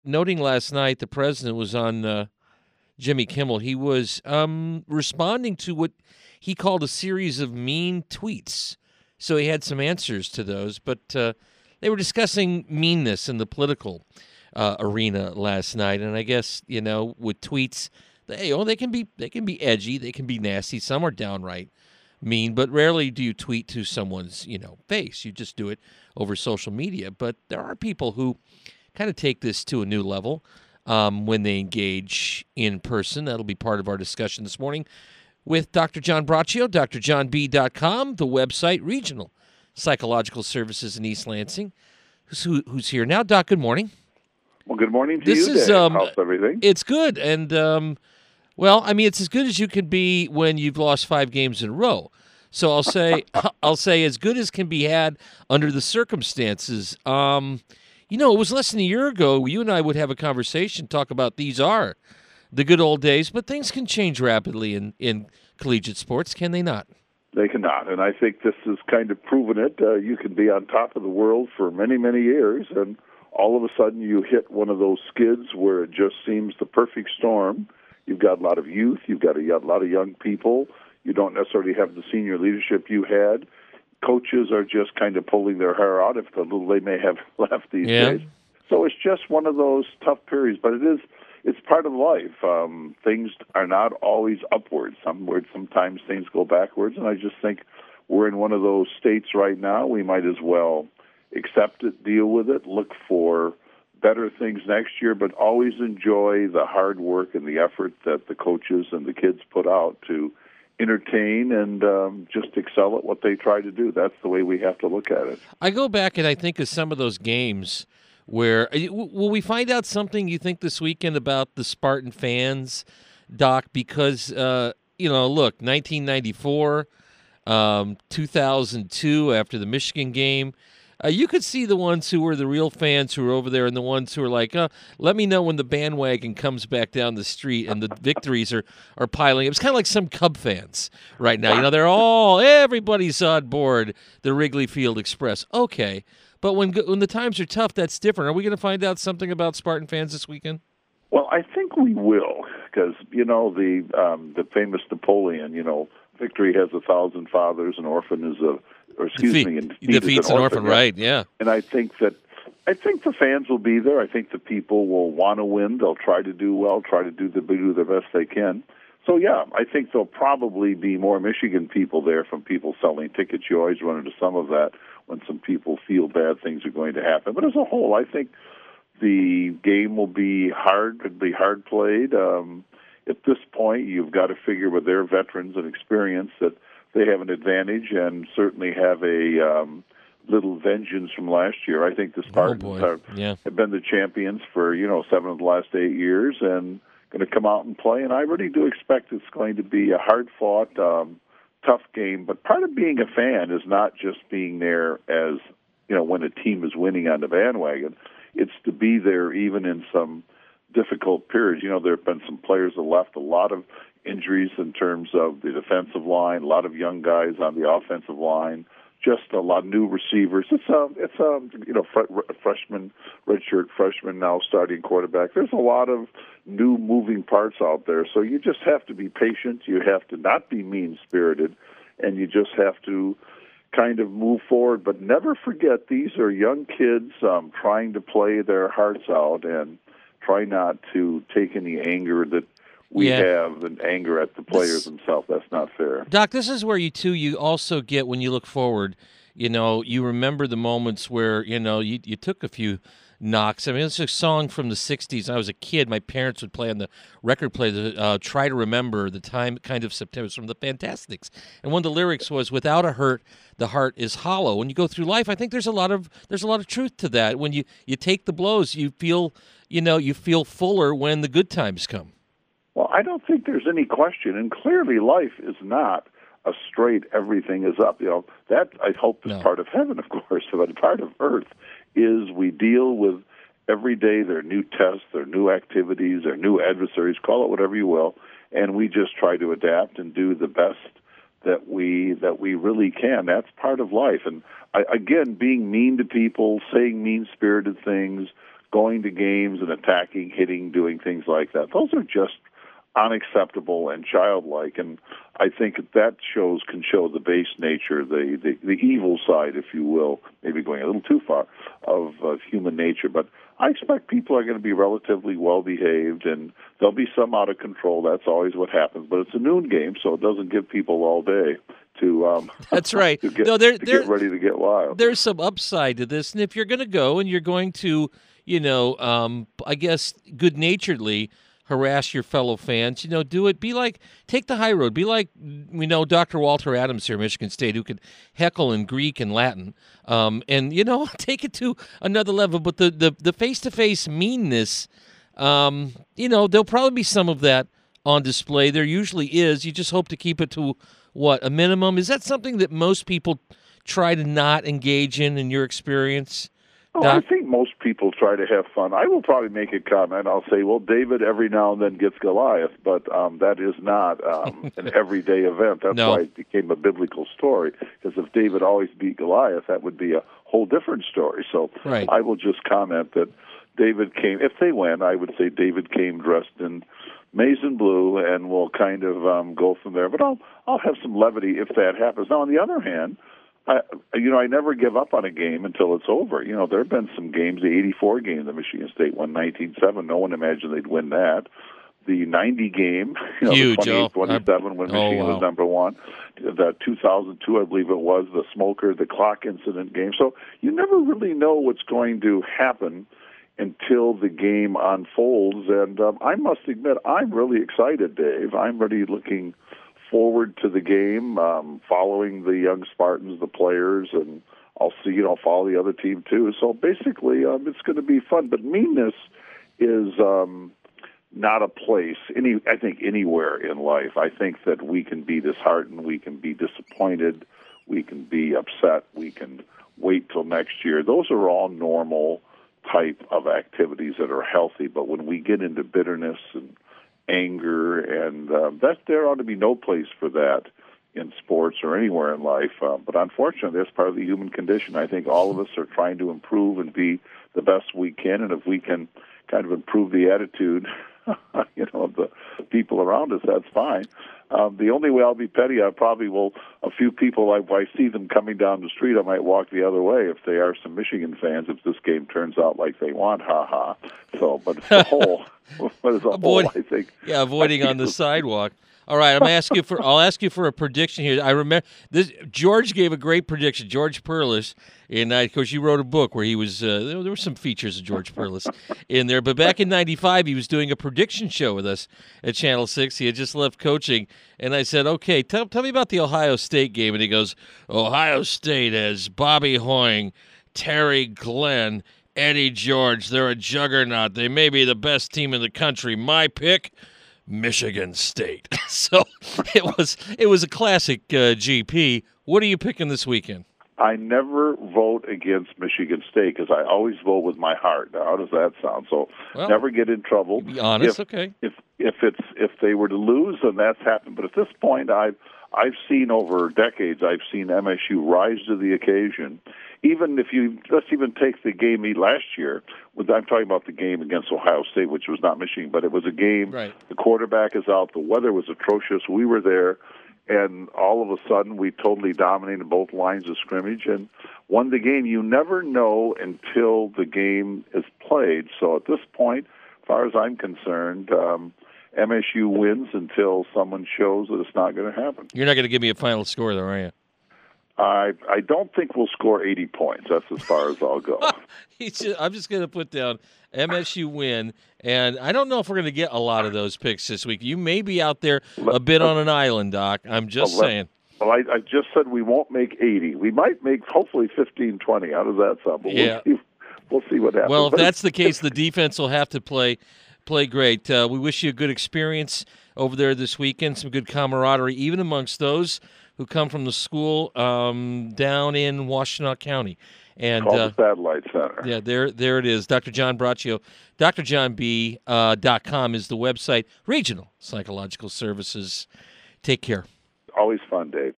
noting last night the president was on Jimmy Kimmel. He was responding to what he called a series of mean tweets. So he had some answers to those, but they were discussing meanness in the political arena last night. And I guess with tweets, they can be edgy, they can be nasty. Some are downright mean, but rarely do you tweet to someone's face. You just do it over social media. But there are people who kind of take this to a new level when they engage in person. That'll be part of our discussion this morning with Dr. John Braccio, drjohnb.com, the website, Regional Psychological Services in East Lansing, who's here now. Doc, good morning. Well, good morning to you, Dave. How's everything? It's good, and it's as good as you can be when you've lost 5 games in a row. So I'll say as good as can be had under the circumstances. It was less than a year ago, you and I would have a conversation, talk about these are the good old days, but things can change rapidly in collegiate sports, can they not? They cannot, and I think this has kind of proven it. You can be on top of the world for many, many years, and all of a sudden you hit one of those skids where it just seems the perfect storm. You've got a lot of youth, you've got a lot of young people, you don't necessarily have the senior leadership you had. Coaches are just kind of pulling their hair out, if the little they may have left these days. So it's just one of those tough periods, but it's part of life. Things are not always upwards. Sometimes things go backwards, and I just think we're in one of those states right now. We might as well accept it, deal with it, look for better things next year, but always enjoy the hard work and the effort that the coaches and the kids put out to entertain and just excel at what they try to do. That's the way we have to look at it. I go back and I think of some of those games where will we find out something you think this weekend about the Spartan fans, Doc? Because look, 1994, 2002 after the Michigan game. You could see the ones who were the real fans who were over there and the ones who were like, let me know when the bandwagon comes back down the street and the victories are piling. It was kind of like some Cub fans right now. Everybody's on board the Wrigley Field Express. Okay, but when the times are tough, that's different. Are we going to find out something about Spartan fans this weekend? Well, I think we will, because, the famous Napoleon, victory has 1,000 fathers, an orphan is defeats an orphan, right? Yeah. And I think the fans will be there. I think the people will want to win. They'll try to do well, try to do the best they can. So yeah, I think there'll probably be more Michigan people there from people selling tickets. You always run into some of that when some people feel bad things are going to happen. But as a whole, I think the game will be hard. It'll be hard played. At this point, you've got to figure with their veterans and experience that they have an advantage and certainly have a little vengeance from last year. I think the Spartans have been the champions for 7 of the last 8 years and going to come out and play. And I really do expect it's going to be a hard-fought, tough game. But part of being a fan is not just being there as when a team is winning on the bandwagon. It's to be there even in some difficult periods. There have been some players that left, a lot of injuries in terms of the defensive line, a lot of young guys on the offensive line, just a lot of new receivers. It's freshman, redshirt freshman now starting quarterback. There's a lot of new moving parts out there. So you just have to be patient. You have to not be mean-spirited, and you just have to kind of move forward. But never forget, these are young kids trying to play their hearts out and try not to take any anger that we have and anger at the players themselves. That's not fair. Doc, this is where you also get, when you look forward, you remember the moments where, you took a few knocks. I mean, it's a song from the 60s. I was a kid. My parents would play on the record player, Try to Remember the Time Kind of September. It's from the Fantastics. And one of the lyrics was, without a hurt, the heart is hollow. When you go through life, I think there's a lot of truth to that. When you take the blows, you feel fuller when the good times come. Well, I don't think there's any question, and clearly life is not a straight everything is up. That I hope is part of heaven, of course, but part of earth is we deal with every day there are new tests, there are new activities, there are new adversaries, call it whatever you will, and we just try to adapt and do the best that we really can. That's part of life. And again, being mean to people, saying mean-spirited things, going to games and attacking, hitting, doing things like that. Those are just unacceptable and childlike, and I think that can show the base nature, the evil side, if you will, maybe going a little too far, of human nature. But I expect people are going to be relatively well behaved, and there'll be some out of control. That's always what happens. But it's a noon game, so it doesn't give people all day to that's right. to get, get ready to get wild. There's some upside to this, and if you're going to go and you're going to, I guess good-naturedly harass your fellow fans, do it. Take the high road. Be like, we know Dr. Walter Adams here at Michigan State, who could heckle in Greek and Latin, and take it to another level. But the face-to-face meanness, there'll probably be some of that on display. There usually is. You just hope to keep it to a minimum. Is that something that most people try to not engage in your experience? Oh, I think most people try to have fun. I will probably make a comment. I'll say, well, David every now and then gets Goliath, but that is not an everyday event. That's why it became a biblical story, because if David always beat Goliath, that would be a whole different story. So right. I will just comment that David came, if they win, I would say David came dressed in maize and blue, and we'll kind of go from there. But I'll have some levity if that happens. Now, on the other hand, I never give up on a game until it's over. There have been some games, the 84 game that Michigan State won 19-7. No one imagined they'd win that. The 90 game, huge, the 28-27 when Michigan was number one. The 2002, I believe it was, the smoker, the clock incident game. So you never really know what's going to happen until the game unfolds. And I must admit, I'm really excited, Dave. I'm really looking forward to the game, following the young Spartans, the players, and I'll follow the other team too. So basically, it's going to be fun. But meanness is not a place, I think, anywhere in life. I think that we can be disheartened, we can be disappointed, we can be upset, we can wait till next year. Those are all normal type of activities that are healthy. But when we get into bitterness and anger, and there ought to be no place for that in sports or anywhere in life. But unfortunately, that's part of the human condition. I think all of us are trying to improve and be the best we can, and if we can kind of improve the attitude, of the people around us, that's fine. The only way I'll be petty, I probably will. A few people, if I see them coming down the street, I might walk the other way if they are some Michigan fans. If this game turns out like they want, ha. So, but it's the whole. But as a whole, I think. Yeah, avoiding on the sidewalk. All right, I'll ask you for a prediction here. I remember this. George gave a great prediction. George Perlis, and of course, you wrote a book where he was. There were some features of George Perlis in there. But back in '95, he was doing a prediction show with us at Channel 6. He had just left coaching, and I said, "Okay, tell me about the Ohio State game." And he goes, "Ohio State has Bobby Hoying, Terry Glenn, Eddie George. They're a juggernaut. They may be the best team in the country. My pick." Michigan State. So it was a classic GP. What are you picking this weekend? I never vote against Michigan State because I always vote with my heart. Now, how does that sound? So never get in trouble. Be honest, okay. If they were to lose, then that's happened. But at this point, I've seen over decades, I've seen MSU rise to the occasion. Even if let's even take the game last year. I'm talking about the game against Ohio State, which was not Michigan, but it was a game. Right. The quarterback is out. The weather was atrocious. We were there, and all of a sudden we totally dominated both lines of scrimmage and won the game. You never know until the game is played. So at this point, as far as I'm concerned, MSU wins until someone shows that it's not going to happen. You're not going to give me a final score, though, are you? I don't think we'll score 80 points. That's as far as I'll go. I'm just going to put down MSU win, and I don't know if we're going to get a lot of those picks this week. You may be out there a bit on an island, Doc. I'm just saying. Well, I just said we won't make 80. We might make, hopefully, 15, 20. How does that sound? But yeah. We'll see what happens. Well, if that's the case, the defense will have to play great. We wish you a good experience over there this weekend, some good camaraderie, even amongst those who come from the school down in Washtenaw County. And called the Satellite Center. Yeah, there it is. Dr. John Braccio. drjohnb.com is the website. Regional Psychological Services. Take care. Always fun, Dave.